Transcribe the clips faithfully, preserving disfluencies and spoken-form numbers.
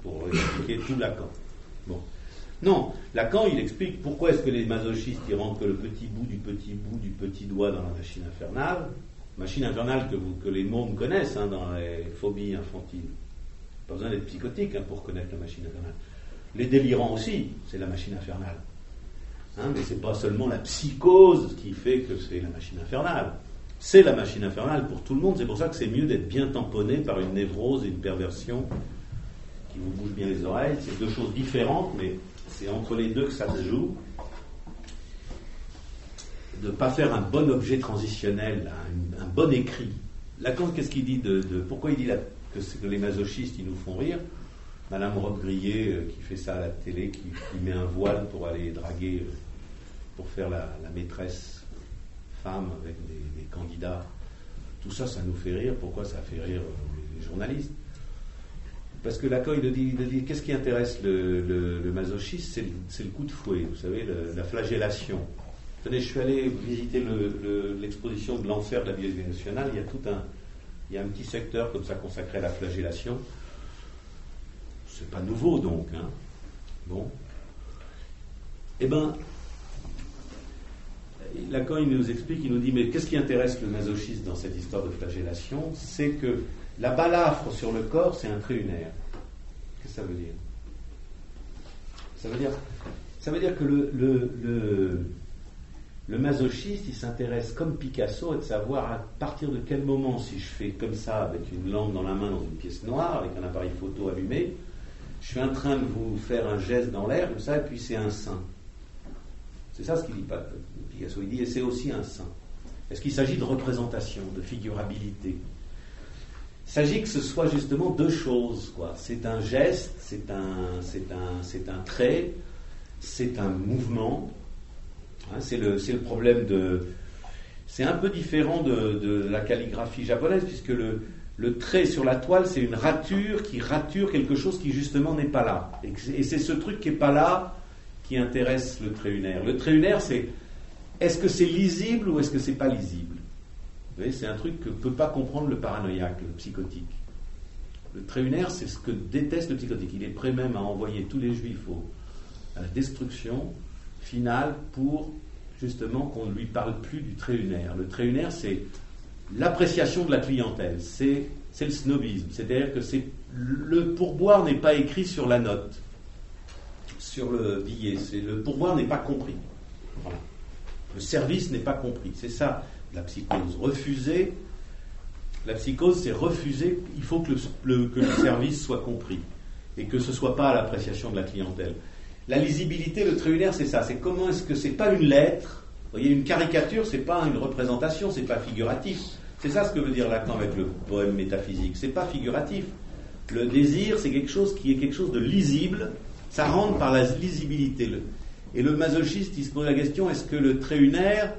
pour expliquer tout Lacan. Bon. Non, Lacan, il explique pourquoi est-ce que les masochistes ils rentrent que le petit bout du petit bout du petit doigt dans la machine infernale, machine infernale que, vous, que les mômes connaissent hein, dans les phobies infantiles. Pas besoin d'être psychotique hein, pour connaître la machine infernale. Les délirants aussi, c'est la machine infernale. Hein, mais c'est pas seulement la psychose qui fait que c'est la machine infernale. C'est la machine infernale pour tout le monde. C'est pour ça que c'est mieux d'être bien tamponné par une névrose et une perversion qui vous bouge bien les oreilles. C'est deux choses différentes, mais c'est entre les deux que ça se joue. De ne pas faire un bon objet transitionnel, un, un bon écrit. Lacan, qu'est-ce qu'il dit de, de pourquoi il dit la, que, c'est que les masochistes, ils nous font rire? Madame Robe-Grillet, euh, qui fait ça à la télé, qui, qui met un voile pour aller draguer, euh, pour faire la, la maîtresse femme avec des, des candidats. Tout ça, ça nous fait rire. Pourquoi ça fait rire euh, les journalistes? Parce que Lacan, il dit, il dit qu'est-ce qui intéresse le, le, le masochiste? C'est le, c'est le coup de fouet, vous savez, le, la flagellation. Tenez, je suis allé visiter le, le, l'exposition de l'enfer de la Bibliothèque nationale. Il y a tout un, il y a un petit secteur comme ça consacré à la flagellation. C'est pas nouveau donc, hein. Bon. Eh ben, Lacan, il nous explique, il nous dit, mais qu'est-ce qui intéresse le masochiste dans cette histoire de flagellation? C'est que la balafre sur le corps, c'est un trait unaire. Qu'est-ce que ça veut dire? Ça veut dire, ça veut dire que le, le, le, le masochiste, il s'intéresse comme Picasso à de savoir à partir de quel moment, si je fais comme ça, avec une lampe dans la main, dans une pièce noire, avec un appareil photo allumé, je suis en train de vous faire un geste dans l'air, comme ça, et puis c'est un sein. C'est ça ce qu'il dit pas, Picasso. Il dit, et c'est aussi un sein. Est-ce qu'il s'agit de représentation, de figurabilité? Il s'agit que ce soit justement deux choses, quoi. C'est un geste, c'est un, c'est un, c'est un trait, c'est un mouvement. Hein, c'est, le, c'est le problème de... C'est un peu différent de, de la calligraphie japonaise, puisque le, le trait sur la toile, c'est une rature qui rature quelque chose qui justement n'est pas là. Et, et c'est ce truc qui n'est pas là qui intéresse le trait unaire. Le trait unaire, c'est est-ce que c'est lisible ou est-ce que c'est pas lisible? Vous voyez, c'est un truc que ne peut pas comprendre le paranoïaque, le psychotique. Le trait unaire, c'est ce que déteste le psychotique. Il est prêt même à envoyer tous les juifs au, à la destruction finale pour justement qu'on ne lui parle plus du trait unaire. Le trait unaire, c'est l'appréciation de la clientèle, c'est, c'est le snobisme. C'est-à-dire que c'est, le pourboire n'est pas écrit sur la note, sur le billet. C'est, le pourboire n'est pas compris. Voilà. Le service n'est pas compris. C'est ça. La psychose. Refuser, la psychose, c'est refuser, il faut que le, le, que le service soit compris et que ce ne soit pas à l'appréciation de la clientèle. La lisibilité, le trait unaire, c'est ça. C'est comment est-ce que c'est pas une lettre, vous voyez, une caricature, c'est pas une représentation, c'est pas figuratif. C'est ça ce que veut dire Lacan avec le poème métaphysique. C'est pas figuratif. Le désir, c'est quelque chose qui est quelque chose de lisible, ça rentre par la lisibilité. Et le masochiste, il se pose la question, est-ce que le trait unaire,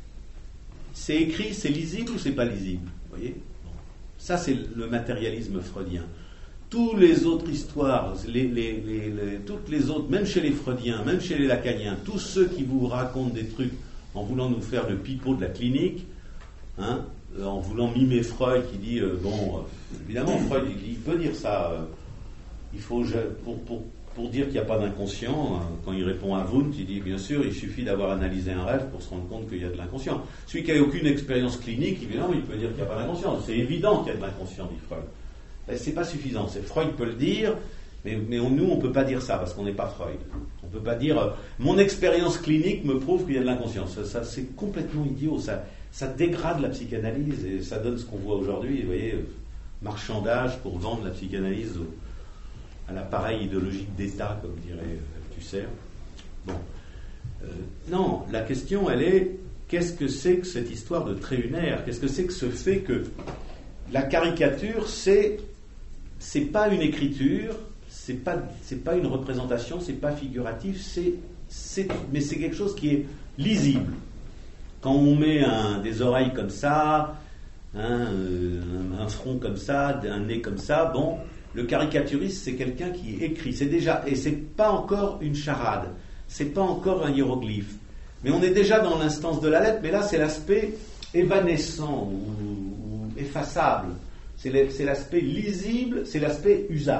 c'est écrit, c'est lisible ou c'est pas lisible? Vous voyez? Ça, c'est le matérialisme freudien. Toutes les autres histoires, les, les, les, les, toutes les autres, même chez les freudiens, même chez les lacaniens, tous ceux qui vous racontent des trucs en voulant nous faire le pipeau de la clinique, hein, en voulant mimer Freud qui dit, euh, bon, euh, évidemment, Freud, il, il peut dire ça, euh, il faut, je, pour, pour, pour dire qu'il n'y a pas d'inconscient, hein, quand il répond à Wundt, il dit, bien sûr, il suffit d'avoir analysé un rêve pour se rendre compte qu'il y a de l'inconscient. Celui qui n'a aucune expérience clinique, évidemment, il peut dire qu'il n'y a pas d'inconscient. C'est évident qu'il y a de l'inconscient, dit Freud. Ben, c'est pas suffisant. C'est Freud peut le dire, mais, mais on, nous, on ne peut pas dire ça, parce qu'on n'est pas Freud. On ne peut pas dire, euh, mon expérience clinique me prouve qu'il y a de l'inconscient. Ça, ça, c'est complètement idiot. Ça, ça dégrade la psychanalyse, et ça donne ce qu'on voit aujourd'hui, vous voyez, euh, marchandage pour vendre la psychanalyse au, à l'appareil idéologique d'État, comme dirait euh, Tusser. Bon. Euh, non, la question, elle est, qu'est-ce que c'est que cette histoire de trait unaire? Qu'est-ce que c'est que ce fait que la caricature, c'est, c'est pas une écriture, c'est pas, c'est pas une représentation, c'est pas figuratif, c'est, c'est, mais c'est quelque chose qui est lisible. Quand on met un, des oreilles comme ça, hein, un, un front comme ça, un nez comme ça, bon, le caricaturiste, c'est quelqu'un qui écrit. C'est déjà, et c'est pas encore une charade, c'est pas encore un hiéroglyphe. Mais on est déjà dans l'instance de la lettre, mais là, c'est l'aspect évanescent ou, ou effaçable. C'est, le, c'est l'aspect lisible, c'est l'aspect usage.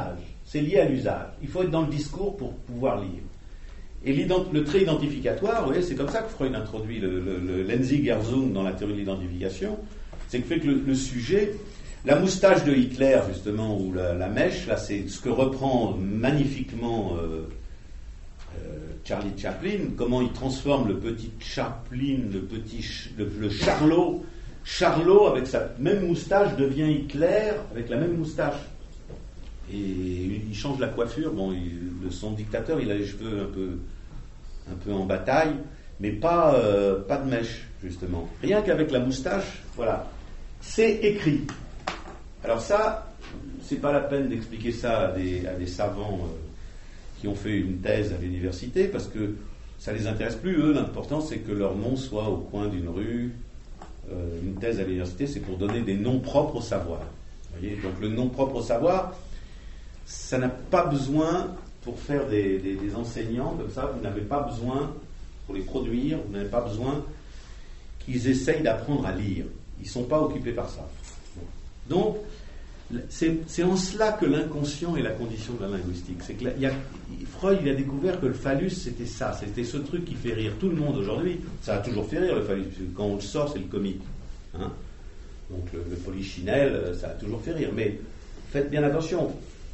C'est lié à l'usage. Il faut être dans le discours pour pouvoir lire. Et le trait identificatoire, vous voyez, c'est comme ça que Freud introduit le, le, le Lenzig-Herzog dans la théorie de l'identification. C'est que fait que le, le sujet, la moustache de Hitler, justement, ou la, la mèche, là, c'est ce que reprend magnifiquement euh, euh, Charlie Chaplin, comment il transforme le petit Chaplin, le petit le, le Charlot. Charlot, avec sa même moustache, devient Hitler avec la même moustache. Et il change la coiffure. Bon, il, son dictateur, il a les cheveux un peu, un peu en bataille, mais pas, euh, pas de mèche, justement. Rien qu'avec la moustache, voilà. C'est écrit. Alors ça, c'est pas la peine d'expliquer ça à des, à des savants euh, qui ont fait une thèse à l'université, parce que ça les intéresse plus. Eux, l'important, c'est que leur nom soit au coin d'une rue. Euh, une thèse à l'université, c'est pour donner des noms propres au savoir. Vous voyez, donc le nom propre au savoir, ça n'a pas besoin, pour faire des, des, des enseignants comme ça, vous n'avez pas besoin, pour les produire, vous n'avez pas besoin qu'ils essayent d'apprendre à lire. Ils ne sont pas occupés par ça. Donc, c'est, c'est en cela que l'inconscient est la condition de la linguistique. C'est que là, il y a, Freud, il a découvert que le phallus, c'était ça, c'était ce truc qui fait rire tout le monde aujourd'hui. Ça a toujours fait rire, le phallus, parce que quand on le sort, c'est le comique. Hein, donc le, le polichinelle, ça a toujours fait rire. Mais faites bien attention.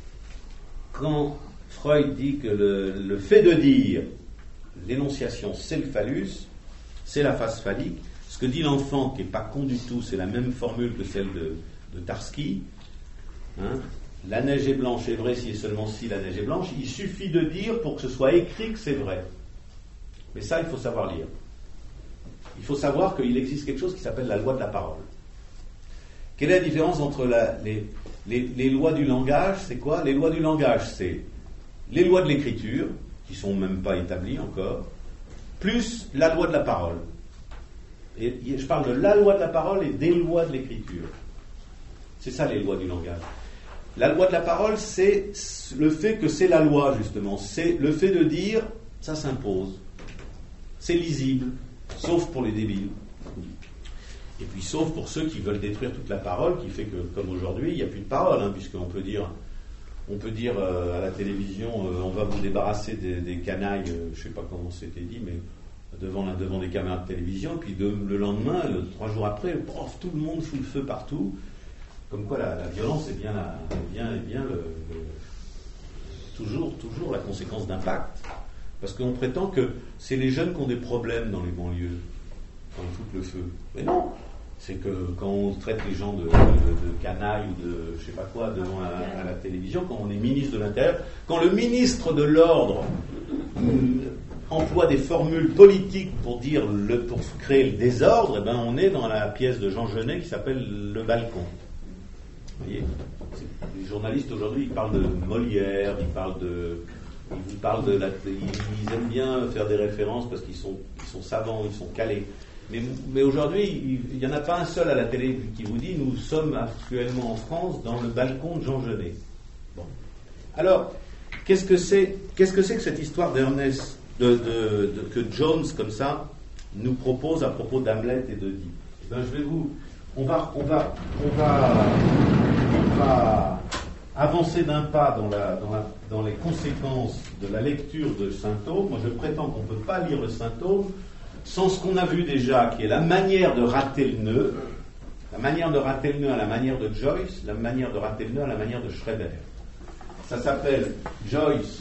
Quand Freud dit que le, le fait de dire l'énonciation, c'est le phallus, c'est la phase phallique, ce que dit l'enfant, qui n'est pas con du tout, c'est la même formule que celle de, de Tarski. Hein, la neige est blanche est vrai si et seulement si la neige est blanche. Il suffit de dire pour que ce soit écrit que c'est vrai. Mais ça, il faut savoir lire. Il faut savoir qu'il existe quelque chose qui s'appelle la loi de la parole. Quelle est la différence entre la, les, les, les lois du langage? C'est quoi? Les lois du langage, c'est les lois de l'écriture, qui ne sont même pas établies encore, plus la loi de la parole. Et je parle de la loi de la parole et des lois de l'écriture. C'est ça les lois du langage. La loi de la parole, c'est le fait que c'est la loi, justement. C'est le fait de dire, ça s'impose. C'est lisible, sauf pour les débiles. Et puis sauf pour ceux qui veulent détruire toute la parole, qui fait que, comme aujourd'hui, il n'y a plus de parole, hein, puisqu'on peut dire, on peut dire euh, à la télévision, euh, on va vous débarrasser des, des canailles, euh, je ne sais pas comment c'était dit, mais devant, devant des caméras de télévision, puis de, le lendemain, le, trois jours après, prof, tout le monde fout le feu partout. Comme quoi la, la violence est bien, la, bien, est bien le, le, toujours, toujours la conséquence d'impact. Parce qu'on prétend que c'est les jeunes qui ont des problèmes dans les banlieues, quand ils foutent le feu. Mais non, c'est que quand on traite les gens de, de, de canailles ou de je sais pas quoi devant à, à la télévision, quand on est ministre de l'Intérieur, quand le ministre de l'Ordre euh, emploie des formules politiques pour dire le, pour créer le désordre, eh ben on est dans la pièce de Jean Genet qui s'appelle Le Balcon. Vous voyez, les journalistes aujourd'hui, ils parlent de Molière, ils parlent de, ils parlent de la, ils aiment bien faire des références parce qu'ils sont, ils sont savants, ils sont calés. Mais, mais aujourd'hui, il n'y en a pas un seul à la télé qui vous dit nous sommes actuellement en France dans le balcon de Jean Genet. Bon. Alors, qu'est-ce que c'est, qu'est-ce que c'est que cette histoire d'Ernest, de, de, de, que Jones comme ça nous propose à propos d'Hamlet et de Dick? Ben, je vais vous On va, on, va, on, va, on va avancer d'un pas dans, la, dans, la, dans les conséquences de la lecture de Saint-Thome. Moi, je prétends qu'on ne peut pas lire le Saint-Thome sans ce qu'on a vu déjà, qui est la manière de rater le nœud, la manière de rater le nœud à la manière de Joyce, la manière de rater le nœud à la manière de Schreiber. Ça s'appelle Joyce.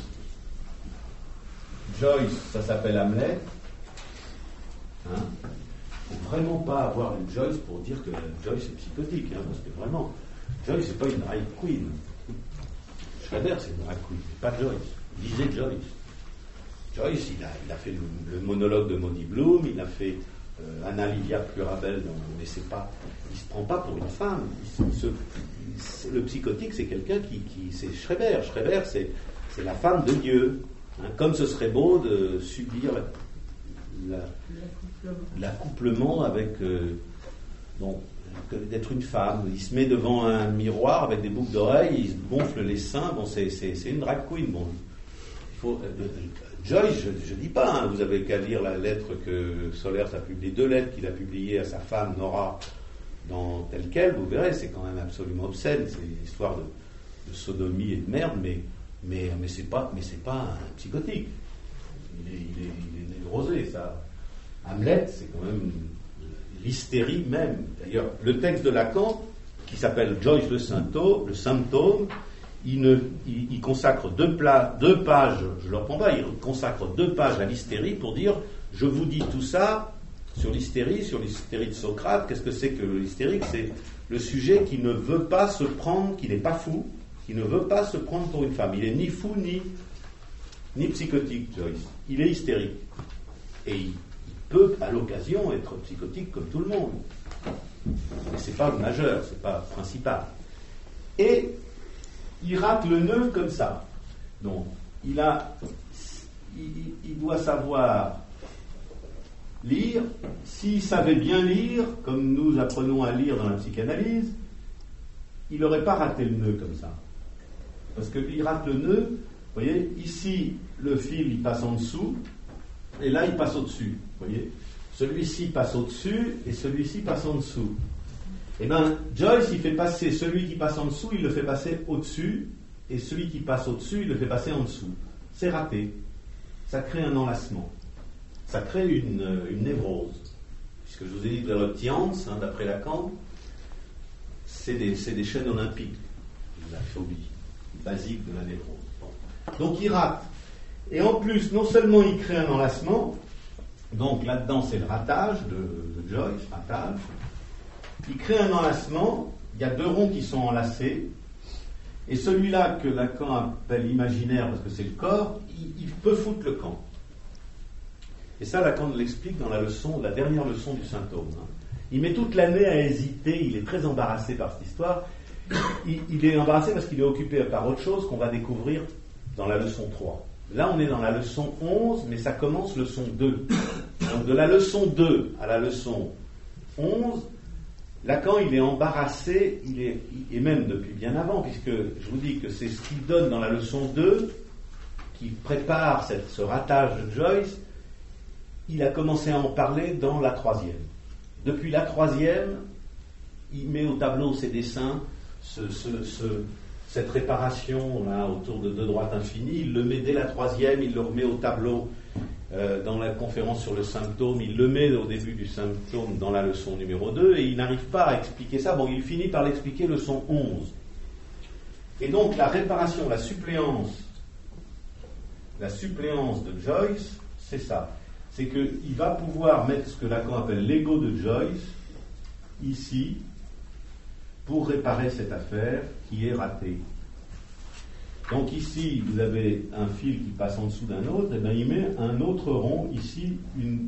Joyce, ça s'appelle Hamlet. Hein? Il ne faut vraiment pas avoir une Joyce pour dire que Joyce est psychotique, hein, parce que vraiment, Joyce c'est pas une drag queen. Schreiber c'est une drag queen, c'est pas Joyce. Lisez Joyce. Joyce, il a, il a fait le, le monologue de Maudie Bloom, il a fait euh, Anna Livia Plurabel, mais c'est pas, il se prend pas pour une femme. Il, il se, il, le psychotique, c'est quelqu'un qui, qui c'est Schreiber. Schreiber, c'est, c'est la femme de Dieu. Hein, comme ce serait beau de subir la, la l'accouplement avec euh, bon, d'être une femme. Il se met devant un miroir avec des boucles d'oreilles, il se gonfle les seins. Bon, c'est, c'est, c'est une drag queen. Bon, il faut, euh, Joyce, je ne dis pas, hein, vous avez qu'à lire la lettre que Solers a publiée, deux lettres qu'il a publiées à sa femme Nora, dans telle quelle, vous verrez, c'est quand même absolument obscène, c'est une histoire de, de sodomie et de merde, mais Mais, mais ce n'est pas, mais c'est pas un psychotique. Il est, il est, il est névrosé, ça. Hamlet, c'est quand même l'hystérie même. D'ailleurs, le texte de Lacan, qui s'appelle Joyce le symptôme, le symptôme il, ne, il, il consacre deux, pla, deux pages, je ne le reprends pas, il consacre deux pages à l'hystérie pour dire je vous dis tout ça sur l'hystérie, sur l'hystérie de Socrate. Qu'est-ce que c'est que l'hystérique? C'est le sujet qui ne veut pas se prendre, qui n'est pas fou, qui ne veut pas se prendre pour une femme. Il est ni fou ni, ni psychotique, Joyce. Il est hystérique. Et il, il peut, à l'occasion, être psychotique comme tout le monde. Mais ce n'est pas le majeur, ce n'est pas le principal. Et il rate le nœud comme ça. Donc, il, a, il, il doit savoir lire. S'il savait bien lire, comme nous apprenons à lire dans la psychanalyse, il n'aurait pas raté le nœud comme ça. Parce qu'il rate le nœud, vous voyez, ici, le fil, il passe en dessous, et là, il passe au-dessus, vous voyez. Celui-ci passe au-dessus, et celui-ci passe en dessous. Eh bien, Joyce, il fait passer celui qui passe en dessous, il le fait passer au-dessus, et celui qui passe au-dessus, il le fait passer en dessous. C'est raté. Ça crée un enlacement. Ça crée une, une névrose. Puisque je vous ai dit que l'éruptience, hein, d'après Lacan, c'est des, c'est des chaînes olympiques. La phobie basique de la névrose. Bon. Donc il rate. Et en plus, non seulement il crée un enlacement, donc là-dedans c'est le ratage de, de Joyce, ratage. Il crée un enlacement, il y a deux ronds qui sont enlacés, et celui-là que Lacan appelle imaginaire parce que c'est le corps, il, il peut foutre le camp. Et ça, Lacan l'explique dans la leçon, la dernière leçon du symptôme. Hein. Il met toute l'année à hésiter, il est très embarrassé par cette histoire. Il, il est embarrassé parce qu'il est occupé par autre chose qu'on va découvrir dans la leçon trois. Là, on est dans la leçon onze, mais ça commence leçon deux. Donc, de la leçon deux à la leçon onze, Lacan, il est embarrassé, il est, et même depuis bien avant, puisque je vous dis que c'est ce qu'il donne dans la leçon deux, qui prépare cette, ce ratage de Joyce. Il a commencé à en parler dans la troisième. Depuis la troisième, il met au tableau ses dessins, ce, ce, ce, cette réparation là, autour de deux droites infinies, il le met dès la troisième, il le remet au tableau euh, dans la conférence sur le symptôme, il le met au début du symptôme dans la leçon numéro deux, et il n'arrive pas à expliquer ça. Bon, il finit par l'expliquer leçon onze. Et donc la réparation, la suppléance, la suppléance de Joyce, c'est ça. C'est qu'il va pouvoir mettre ce que Lacan appelle l'ego de Joyce, ici, pour réparer cette affaire qui est ratée. Donc ici, vous avez un fil qui passe en dessous d'un autre, et bien il met un autre rond ici, une...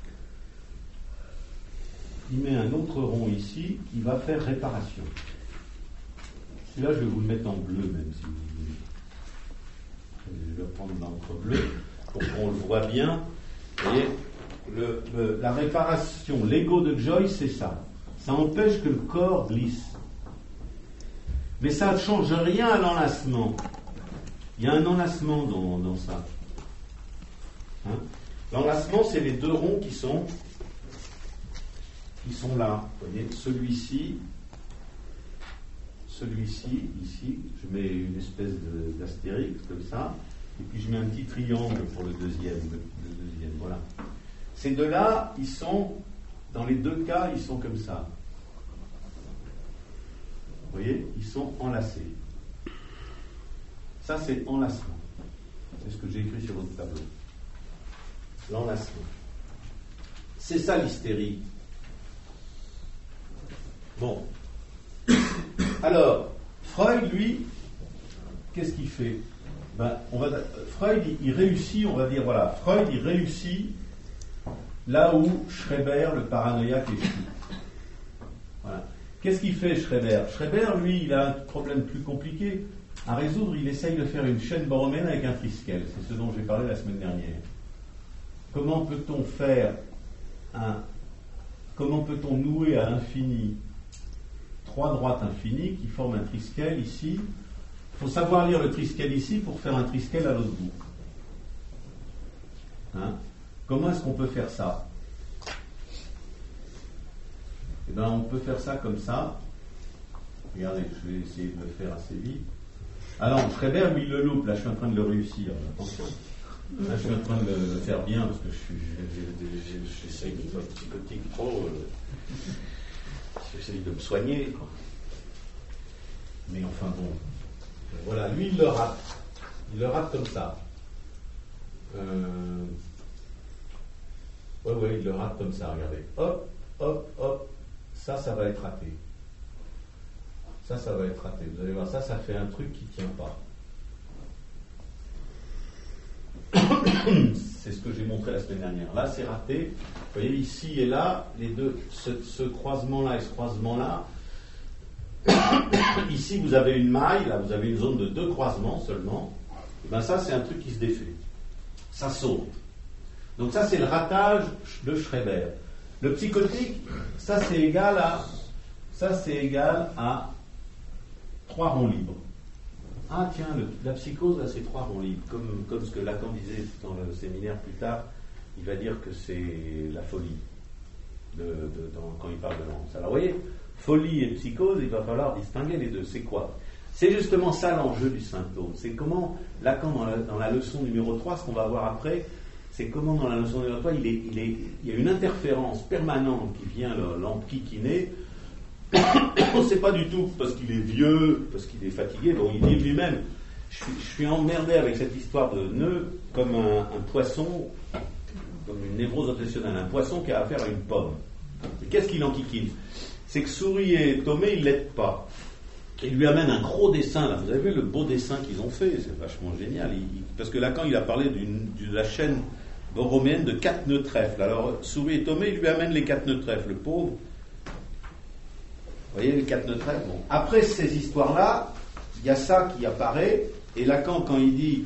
il met un autre rond ici qui va faire réparation. Celui-là, je vais vous le mettre en bleu, même si vous voulez. Je vais prendre l'encre bleue pour qu'on le voit bien. Et le, le, la réparation, l'ego de Joyce, c'est ça. Ça empêche que le corps glisse. Mais ça ne change rien à l'enlacement. Il y a un enlacement dans, dans ça. Hein? L'enlacement, c'est les deux ronds qui sont, qui sont là. Vous voyez, celui-ci, celui-ci, ici, je mets une espèce de, d'astérix comme ça. Et puis je mets un petit triangle pour le deuxième, le, le deuxième, voilà. Ces deux-là, ils sont, dans les deux cas, ils sont comme ça. Vous voyez, ils sont enlacés. Ça, c'est enlacement. C'est ce que j'ai écrit sur votre tableau. L'enlacement. C'est ça l'hystérie. Bon. Alors, Freud, lui, qu'est-ce qu'il fait? Ben, on va, Freud, il, il réussit, on va dire, voilà, Freud, il réussit là où Schreber, le paranoïaque, échoue. Voilà. Qu'est-ce qu'il fait, Schreber? Schreber, lui, il a un problème plus compliqué à résoudre. Il essaye de faire une chaîne borroméenne avec un triskel. C'est ce dont j'ai parlé la semaine dernière. Comment peut-on faire un... Comment peut-on nouer à l'infini trois droites infinies qui forment un triskel ici? Il faut savoir lire le triskel ici pour faire un triskel à l'autre bout. Hein? Comment est-ce qu'on peut faire ça? Eh bien, on peut faire ça comme ça. Regardez, je vais essayer de le faire assez vite. Ah non, Schreiber, lui, il le loupe. Là, je suis en train de le réussir. Attention. Là, je suis en train de le faire bien parce que je suis, j'essaye de pas psychotique trop. Euh, j'essaye de me soigner, quoi. Mais enfin bon. Voilà, lui, il le rate. Il le rate comme ça. Euh... Ouais, ouais, il le rate comme ça, regardez. Hop, hop, hop. Ça, ça va être raté. Ça, ça va être raté. Vous allez voir, ça, ça fait un truc qui ne tient pas. C'est ce que j'ai montré la semaine dernière. Là, c'est raté. Vous voyez, ici et là, les deux, ce, ce croisement-là et ce croisement-là. Ici, vous avez une maille, là, vous avez une zone de deux croisements seulement. Et bien ça, c'est un truc qui se défait. Ça saute. Donc ça, c'est le ratage de Schreiber. Le psychotique, ça, c'est égal à... Ça, c'est égal à trois ronds libres. Ah tiens, le, la psychose, là, c'est trois ronds libres. Comme, comme ce que Lacan disait dans le séminaire plus tard, il va dire que c'est la folie de, de, dans, quand il parle de l'anse. Alors, vous voyez, folie et psychose, il va falloir distinguer les deux. C'est quoi? C'est justement ça l'enjeu du symptôme. C'est comment, Lacan, dans la, dans la leçon numéro trois, ce qu'on va voir après, c'est comment dans la leçon numéro trois, il, est, il, est, il y a une interférence permanente qui vient l'enquiquiner. On ne sait pas du tout parce qu'il est vieux, parce qu'il est fatigué. Bon, il dit lui-même, je suis, je suis emmerdé avec cette histoire de nœud comme un, un poisson, comme une névrose obsessionnelle, un poisson qui a affaire à une pomme. Et qu'est-ce qu'il enquiquine? C'est que Souris et Thomé, ils ne l'aident pas. Il lui amène un gros dessin, là. Vous avez vu le beau dessin qu'ils ont fait? C'est vachement génial. Il, il, parce que Lacan, il a parlé d'une, de la chaîne borroméenne de quatre nœuds trèfles. Alors, Souris et Thomé, il lui amène les quatre nœuds trèfles, le pauvre. Vous voyez les quatre nœuds trèfles? Bon. Après ces histoires-là, il y a ça qui apparaît, et Lacan, quand il dit,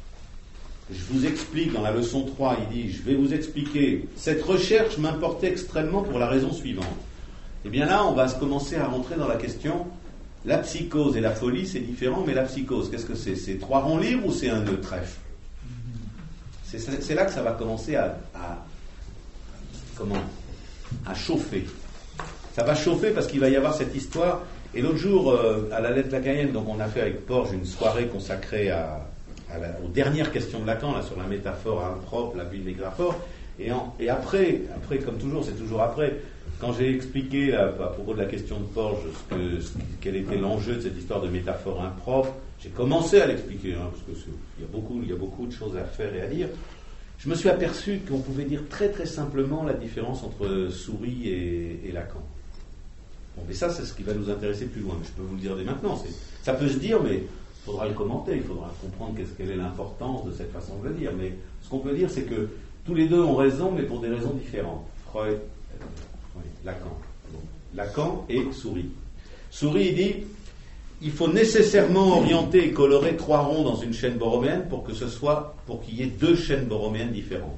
je vous explique, dans la leçon trois, il dit, je vais vous expliquer, cette recherche m'importait extrêmement pour la raison suivante. Et bien là, on va commencer à rentrer dans la question, la psychose et la folie, c'est différent, mais la psychose, qu'est-ce que c'est? C'est trois ronds libres ou c'est un nœud trèfle? c'est, c'est là que ça va commencer à, à comment à chauffer. Ça va chauffer parce qu'il va y avoir cette histoire. Et l'autre jour, euh, à la lettre lacanienne, donc on a fait avec Porges une soirée consacrée à, à la, aux dernières questions de Lacan, là, sur la métaphore impropre, la ville métaphore. Et, en, et après, après, comme toujours, c'est toujours après, quand j'ai expliqué là, à propos de la question de Porges, ce que, ce, quel était l'enjeu de cette histoire de métaphore impropre, j'ai commencé à l'expliquer, hein, parce qu'il y a beaucoup, il y a beaucoup de choses à faire et à dire. Je me suis aperçu qu'on pouvait dire très très simplement la différence entre Souris et, et Lacan. Bon, mais ça, c'est ce qui va nous intéresser plus loin. Je peux vous le dire dès maintenant. C'est, ça peut se dire, mais il faudra le commenter, il faudra comprendre qu'est-ce, quelle est l'importance de cette façon de le dire. Mais ce qu'on peut dire, c'est que tous les deux ont raison, mais pour des raisons différentes. Freud, euh, oui, Lacan. Donc, Lacan et Souris. Souris, il dit, il faut nécessairement orienter et colorer trois ronds dans une chaîne borroméenne pour que ce soit, pour qu'il y ait deux chaînes borroméennes différentes.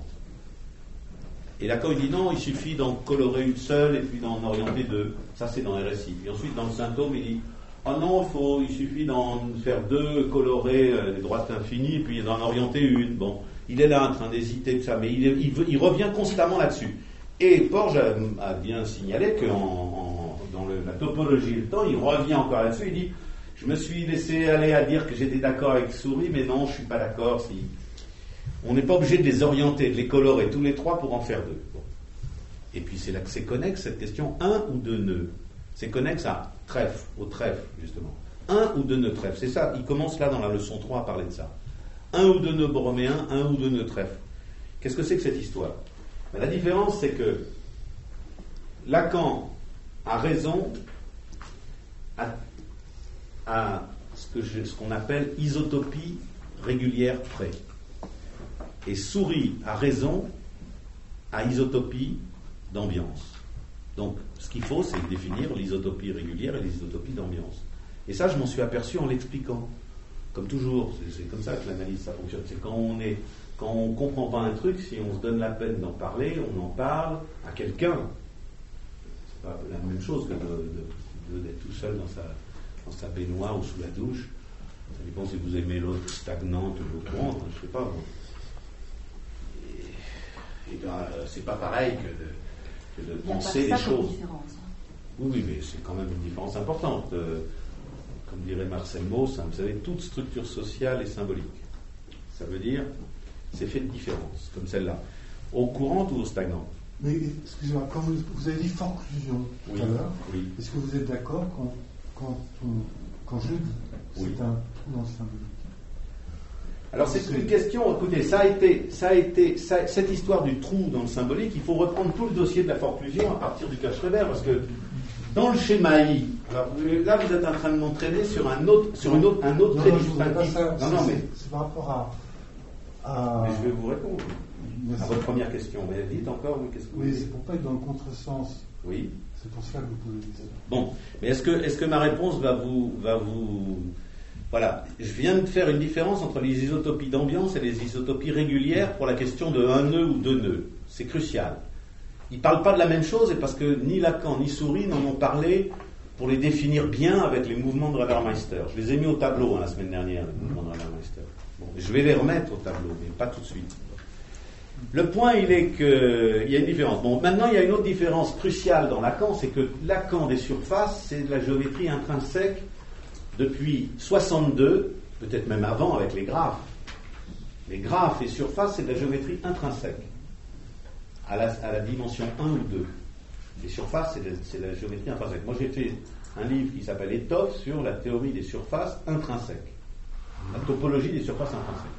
Et Lacan, il dit non, il suffit d'en colorer une seule et puis d'en orienter deux. Ça, c'est dans les récits. Puis ensuite, dans le symptôme, il dit oh non, faut, il suffit d'en faire deux, colorer euh, les droites infinies et puis d'en orienter une. Bon, il est là en train d'hésiter, tout ça, mais il, il, il revient constamment là-dessus. Et Porges a, a bien signalé que en, en, dans le, la topologie du temps, il revient encore là-dessus. Il dit je me suis laissé aller à dire que j'étais d'accord avec Souris, mais non, je ne suis pas d'accord. Si. On n'est pas obligé de les orienter, de les colorer tous les trois pour en faire deux. Bon. Et puis c'est là que c'est connexe cette question, un ou deux nœuds. C'est connexe à trèfle, au trèfle justement. Un ou deux nœuds trèfle, c'est ça, il commence là dans la leçon trois à parler de ça. Un ou deux nœuds borroméens, un ou deux nœuds trèfle. Qu'est-ce que c'est que cette histoire? Ben, la différence c'est que Lacan a raison à, à ce, que je, ce qu'on appelle isotopie régulière près. Et Souris a raison à isotopie d'ambiance. Donc, ce qu'il faut, c'est définir l'isotopie régulière et l'isotopie d'ambiance. Et ça, je m'en suis aperçu en l'expliquant. Comme toujours, c'est, c'est comme ça que l'analyse, ça fonctionne. C'est quand on est, quand on ne comprend pas un truc, si on se donne la peine d'en parler, on en parle à quelqu'un. C'est pas la même chose que de, de, de, d'être tout seul dans sa, dans sa baignoire ou sous la douche. Ça dépend si vous aimez l'eau stagnante ou l'eau courante, je ne sais pas. Bon. Et ben, c'est pas pareil que de, que de penser les choses. Différence, hein. Oui, oui, mais c'est quand même une différence importante. Euh, comme dirait Marcel Mauss, hein, vous savez, toute structure sociale est symbolique. Ça veut dire, c'est fait de différence, comme celle-là. Eau courante ou eau stagnante? Mais, excusez-moi, quand vous, vous avez dit forclusion tout oui, à l'heure, oui. Est-ce que vous êtes d'accord quand, quand, on, quand je dis oui. c'est un trou dans le symbolique? Alors c'est une question, écoutez, ça a été, ça a été ça, cette histoire du trou dans le symbolique, il faut reprendre tout le dossier de la forclusion à partir du cas Schreber, parce que dans le schéma I, alors là vous êtes en train de m'entraîner sur un autre, sur une autre, un autre non, trait non, distintif. Ça, non, non, mais c'est par rapport à. à... Mais je vais vous répondre Merci. à votre première question. Mais dites encore, oui, qu'est-ce que vous Oui, dites? c'est pour pas être dans le contresens. Oui. C'est pour ça que vous pouvez dire. Bon, mais est-ce que, est-ce que ma réponse va vous, va vous... Voilà, je viens de faire une différence entre les isotopies d'ambiance et les isotopies régulières pour la question de un nœud ou deux nœuds. C'est crucial. Ils ne parlent pas de la même chose et parce que ni Lacan ni Souris n'en ont parlé pour les définir bien avec les mouvements de Revermeister. Je les ai mis au tableau hein, la semaine dernière, les mouvements de Revermeister. Bon, je vais les remettre au tableau, mais pas tout de suite. Le point, il est qu'il y a une différence. Bon, maintenant, il y a une autre différence cruciale dans Lacan, c'est que Lacan des surfaces, c'est de la géométrie intrinsèque depuis soixante-deux, peut-être même avant avec les graphes. Les graphes et surfaces, c'est de la géométrie intrinsèque, à la, à la dimension un ou deux. Les surfaces, c'est de, c'est de la géométrie intrinsèque. Moi, j'ai fait un livre qui s'appelle Étoffe sur la théorie des surfaces intrinsèques, la topologie des surfaces intrinsèques.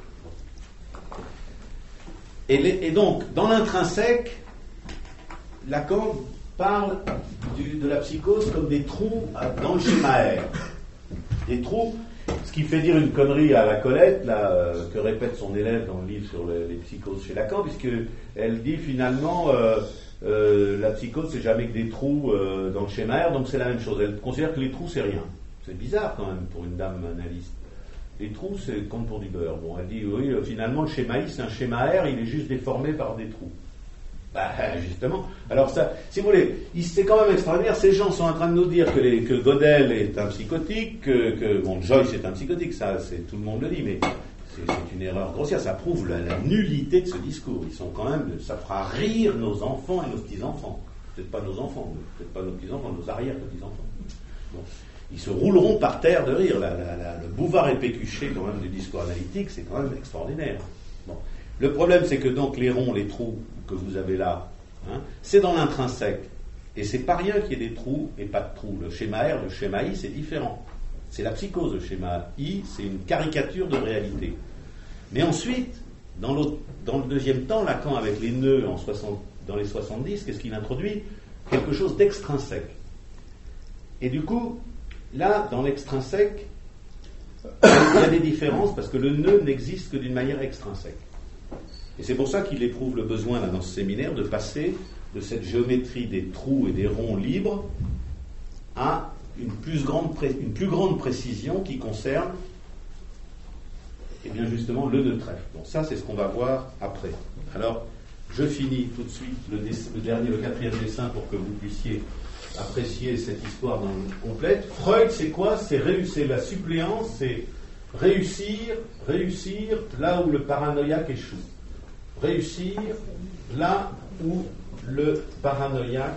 Et, les, et donc, dans l'intrinsèque, Lacan parle du, de la psychose comme des trous dans le schéma R. Des trous, ce qui fait dire une connerie à la Colette, là, euh, que répète son élève dans le livre sur le, les psychoses chez Lacan, puisqu'elle dit finalement euh, euh, la psychose c'est jamais que des trous euh, dans le schéma R, donc c'est la même chose. Elle considère que les trous c'est rien. C'est bizarre quand même pour une dame analyste. Les trous c'est compte pour du beurre. Bon, elle dit oui, finalement le schéma I c'est un schéma R, il est juste déformé par des trous. Bah, justement. Alors, ça, si vous voulez, c'est quand même extraordinaire. Ces gens sont en train de nous dire que, les, que Gödel est un psychotique, que, que bon, Joyce est un psychotique, ça, c'est, tout le monde le dit, mais c'est, c'est une erreur grossière. Ça prouve la, la nullité de ce discours. Ils sont quand même, ça fera rire nos enfants et nos petits-enfants. Peut-être pas nos enfants, peut-être pas nos petits-enfants, nos arrière-petits-enfants. Bon. Ils se rouleront par terre de rire. La, la, la, le bouvard épécuché, quand même, du discours analytique, c'est quand même extraordinaire. Bon. Le problème, c'est que donc les ronds, les trous que vous avez là, hein, c'est dans l'intrinsèque. Et c'est pas rien qu'il y ait des trous et pas de trous. Le schéma R, le schéma I, c'est différent. C'est la psychose, le schéma I, c'est une caricature de réalité. Mais ensuite, dans, l'autre, dans le deuxième temps, Lacan, avec les nœuds en soixante, dans les soixante-dix, qu'est-ce qu'il introduit? Quelque chose d'extrinsèque. Et du coup, là, dans l'extrinsèque, il y a des différences parce que le nœud n'existe que d'une manière extrinsèque. Et c'est pour ça qu'il éprouve le besoin, là, dans ce séminaire, de passer de cette géométrie des trous et des ronds libres à une plus grande, pré- une plus grande précision qui concerne, eh bien, justement, le nœud trèfle. Bon, ça, c'est ce qu'on va voir après. Alors, je finis tout de suite le, dess- le dernier, le quatrième dessin pour que vous puissiez apprécier cette histoire dans le complète. Freud, c'est quoi? C'est réussir la suppléance, c'est réussir, réussir là où le paranoïaque échoue. Réussir là où le paranoïaque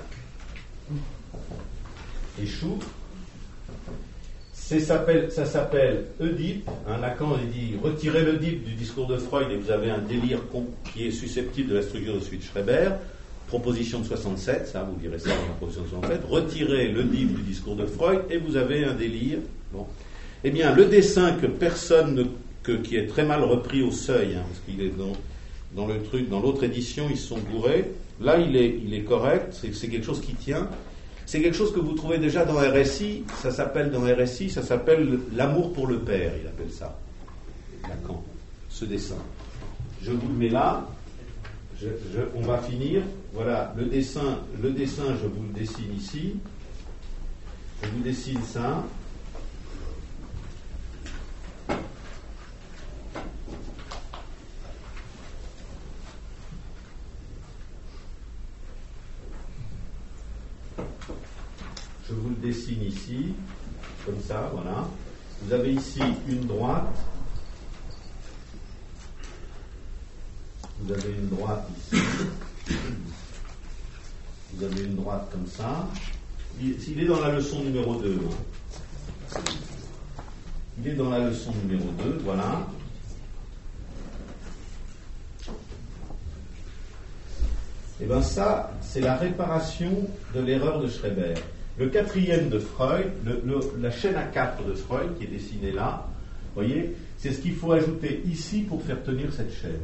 échoue. C'est, s'appelle, ça s'appelle Oedipe. Hein, Lacan il dit retirez l'Oedipe du discours de Freud et vous avez un délire qui est susceptible de la structure de Suite-Schreber. Proposition de soixante-sept, ça vous direz ça dans la proposition de soixante-sept. Retirez l'Oedipe du discours de Freud et vous avez un délire. Bon. Eh bien, le dessin que personne ne, que, qui est très mal repris au Seuil, hein, parce qu'il est dans Dans le truc, dans l'autre édition, ils se sont gourés. Là, il est, il est correct. C'est, c'est quelque chose qui tient. C'est quelque chose que vous trouvez déjà dans R S I. Ça s'appelle dans R S I, ça s'appelle l'amour pour le père. Il appelle ça. Lacan. Ce dessin. Je vous le mets là. Je, je, on va finir. Voilà le dessin. Le dessin, je vous le dessine ici. Je vous dessine ça. Je vous le dessine ici, comme ça, voilà. Vous avez ici une droite. Vous avez une droite ici. Vous avez une droite comme ça. Il, il est dans la leçon numéro deux. Hein. il est dans la leçon numéro deux, voilà. Et bien ça, c'est la réparation de l'erreur de Schreber. Le quatrième de Freud, le, le, la chaîne à quatre de Freud, qui est dessinée là, vous voyez, c'est ce qu'il faut ajouter ici pour faire tenir cette chaîne.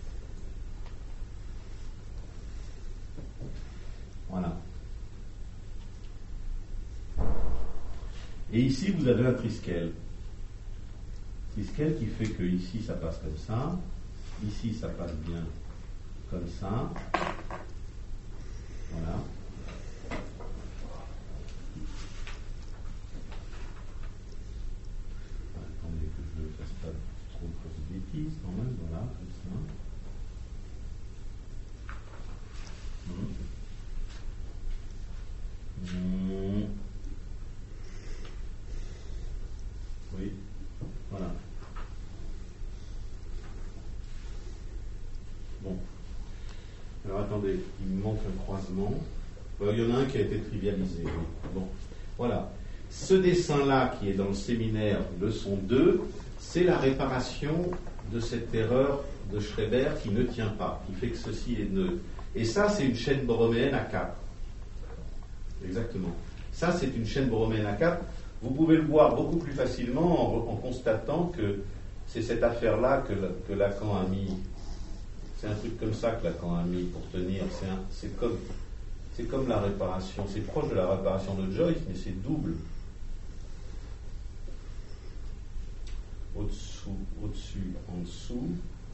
Voilà. Et ici, vous avez un triskel. Triskel qui fait que ici, ça passe comme ça. Ici, ça passe bien comme ça. Voilà. Attendez que je ne fasse pas trop de bêtises quand même. Voilà, comme ça. Mmh. Mmh. Oui, voilà. Bon. Alors attendez, il me manque un croisement. Euh, il y en a un qui a été trivialisé. Bon, voilà. Ce dessin-là, qui est dans le séminaire leçon deux, c'est la réparation de cette erreur de Schreber qui ne tient pas, qui fait que ceci est neutre. Et ça, c'est une chaîne borroméenne à quatre. Exactement. Ça, c'est une chaîne borroméenne à quatre. Vous pouvez le voir beaucoup plus facilement en, en constatant que c'est cette affaire-là que, que Lacan a mis. C'est un truc comme ça que Lacan a mis pour tenir. C'est, un, c'est, comme, c'est comme la réparation. C'est proche de la réparation de Joyce, mais c'est double. Au-dessous, au-dessus, en dessous.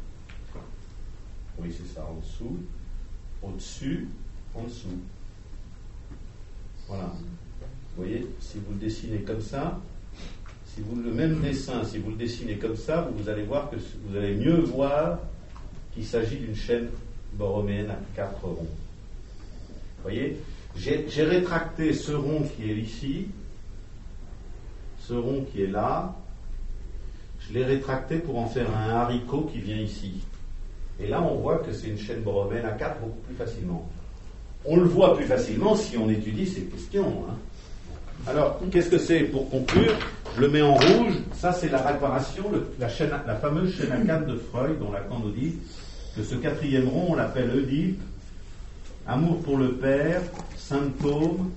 Oui, c'est ça, en dessous. Au-dessus, en dessous. Voilà. Vous voyez, si vous le dessinez comme ça, si vous le même dessin, si vous le dessinez comme ça, vous, vous allez voir que vous allez mieux voir qu'il s'agit d'une chaîne borroméenne à quatre ronds. Vous voyez, j'ai, j'ai rétracté ce rond qui est ici, ce rond qui est là, je l'ai rétracté pour en faire un haricot qui vient ici. Et là, on voit que c'est une chaîne borroméenne à quatre beaucoup plus facilement. On le voit plus facilement si on étudie ces questions. Hein. Alors, qu'est-ce que c'est pour conclure? Je le mets en rouge. Ça, c'est la réparation, le, la, chaîne, la fameuse chaîne à quatre de Freud, dont Lacan nous dit que ce quatrième rond, on l'appelle Oedipe, amour pour le père, symptôme.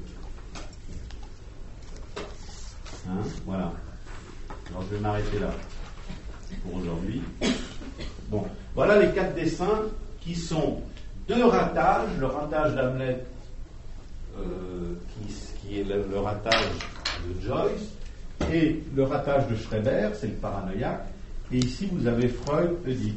Hein, voilà. Alors, je vais m'arrêter là pour aujourd'hui. Bon, voilà les quatre dessins qui sont deux ratages, le ratage d'Hamlet, euh, qui, qui est le, le ratage de Joyce, et le ratage de Schreber, c'est le paranoïaque, et ici vous avez Freud, Oedipe.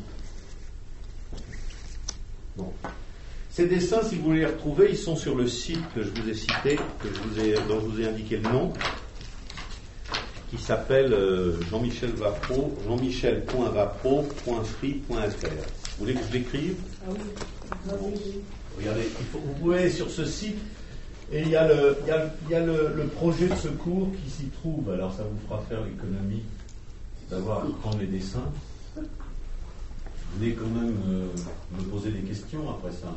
Bon. Ces dessins, si vous voulez les retrouver, ils sont sur le site que je vous ai cité, que je vous ai, dont je vous ai indiqué le nom, qui s'appelle euh, Jean-Michel Vapro, jean-michel point vapro point free point f r. Vous voulez que je l'écrive? Ah oui. Ah oui. Regardez, il faut, vous pouvez aller sur ce site et il y a, le, il y a, il y a le, le projet de secours qui s'y trouve. Alors ça vous fera faire l'économie d'avoir à prendre les dessins. Vous voulez quand même euh, me poser des questions après ça.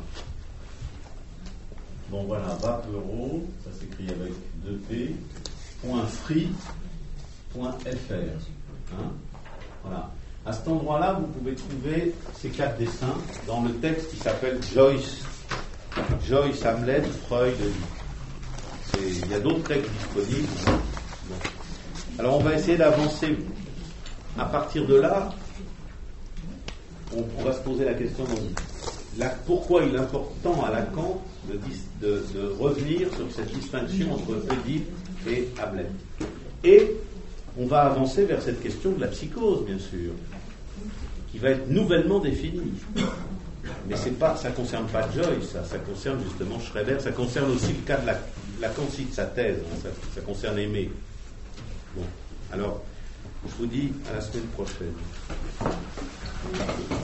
Bon voilà, Vapero, ça s'écrit avec deux P, point free point f r. Hein, voilà. À cet endroit-là, vous pouvez trouver ces quatre dessins dans le texte qui s'appelle Joyce. Joyce, Hamlet, Freud. C'est, il y a d'autres textes disponibles. Bon. Alors on va essayer d'avancer. À partir de là, on, on va se poser la question de la, pourquoi il est important à Lacan de, de, de revenir sur cette distinction entre Oedipe et Hamlet. Et on va avancer vers cette question de la psychose, bien sûr, qui va être nouvellement définie. Mais c'est pas, ça ne concerne pas Joyce, ça, ça concerne justement Schreber, ça concerne aussi le cas de la, Lacan cite sa thèse, hein, ça, ça concerne Aimé. Bon, alors, je vous dis à la semaine prochaine.